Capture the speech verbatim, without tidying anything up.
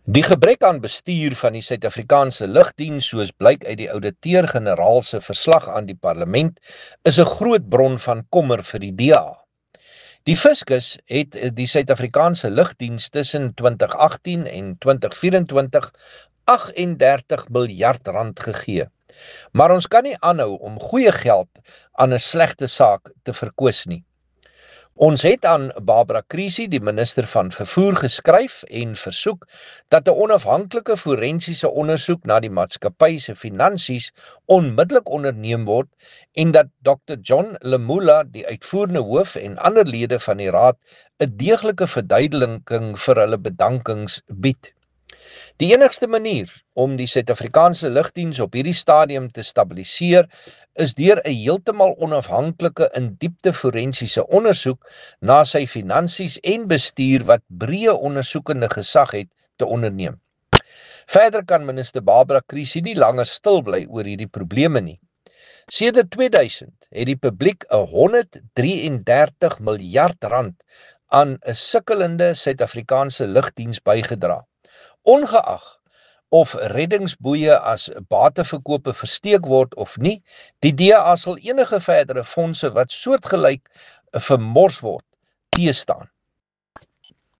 Die gebrek aan bestuur van die Suid-Afrikaanse Lugdiens, soos blyk uit die ouditeur-generaal se verslag aan die parlement, is 'n groot bron van kommer vir die D A. Die Fiskus het die Suid-Afrikaanse Lugdiens tussen twintig agtien en twintig vyf-en-twintig agt en dertig miljard rand gegee. Maar ons kan nie aanhou om goeie geld aan 'n slegte saak te verkwis nie. Ons het aan Barbara Creecy, die minister van vervoer, geskryf en versoek dat 'n onafhanklike forensiese ondersoek na die maatskappy se finansies onmiddellik onderneem word en dat dokter John Lemula, die uitvoerende hoof en ander lede van die raad 'n deeglike verduideliking vir hulle bedankings bied. Die enigste manier om die Suid-Afrikaanse Lugdiens op hierdie stadium te stabiliseer is deur 'n heeltemal onafhanklike in diepte forensiese ondersoek na sy finansies en bestuur wat breë ondersoekende gesag het te onderneem. Verder kan minister Barbara Creecy nie langer stil bly oor hierdie probleme nie. Sedert tweeduisend het die publiek 'n honderddrae-en-dertig miljard rand aan 'n sukkelende Suid-Afrikaanse Lugdiens bygedra. Ongeag of reddingsboeie as bateverkope versteek word of nie, die D A sal enige verdere fondse wat soortgelyk vermors word, teestaan.